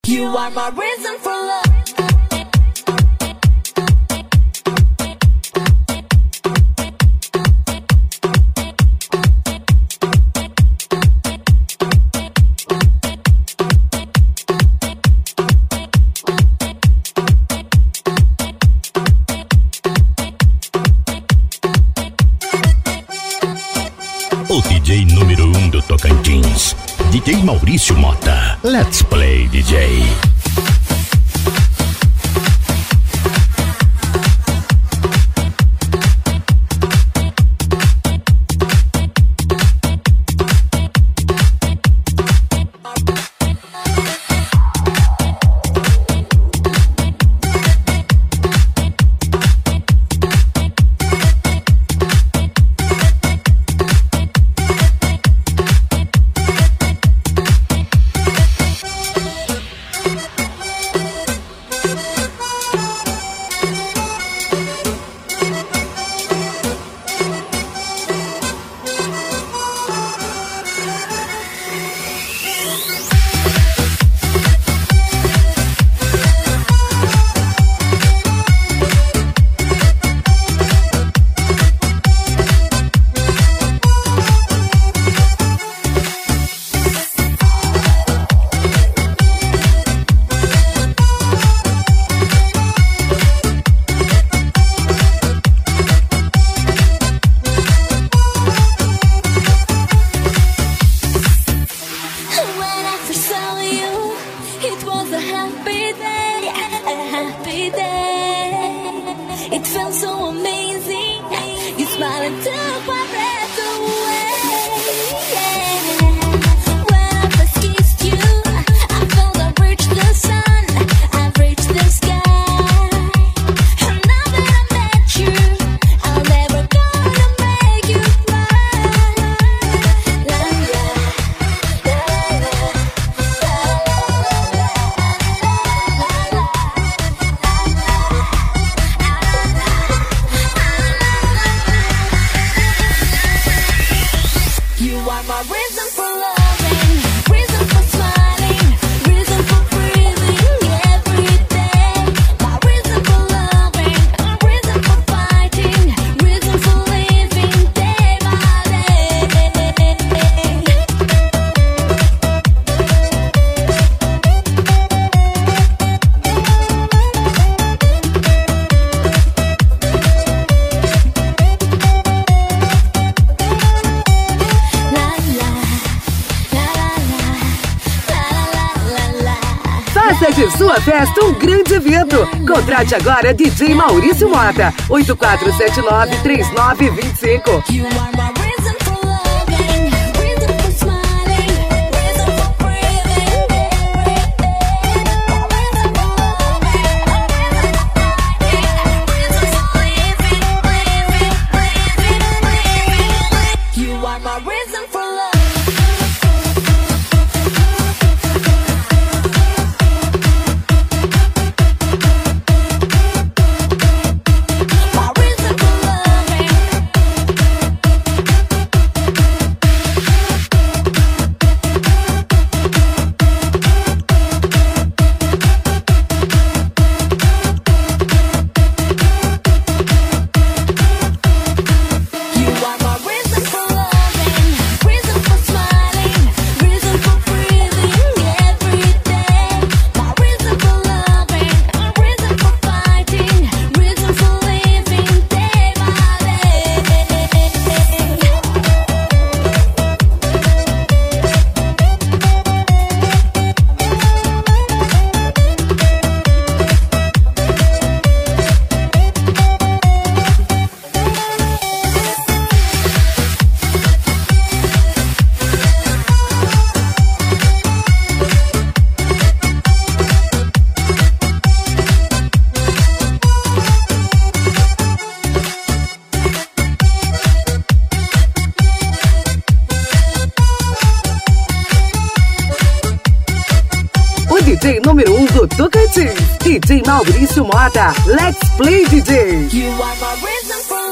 You are my reason for love. O DJ número 1 do Tocantins, DJ Maurício Mota. Let's play, DJ. It felt so amazing. You smiled and took my breath away. When I first kissed you, I felt I've reached the sun, I've reached the sky. And now that I met you, I'm never gonna make you cry. La la la la You are my reason for loving, reason for smiling, reason for breathing every day. My reason for loving, reason for fighting, reason for living day by day. Faça de sua festa um grande evento. Contrate agora DJ Maurício Mota, 8479-3925. You are my reason for loving, reason for smiling, reason for breathing every day. My reason for loving, reason for fighting, reason for living. You are my reason for love. My reason for loving. You are my reason for loving, reason for smiling, reason for breathing every day. My reason for loving, reason for fighting, reason for living day by day. O DJ número 1 do Tocantins, DJ Maurício Mota. Let's play, DJ. You are my reason for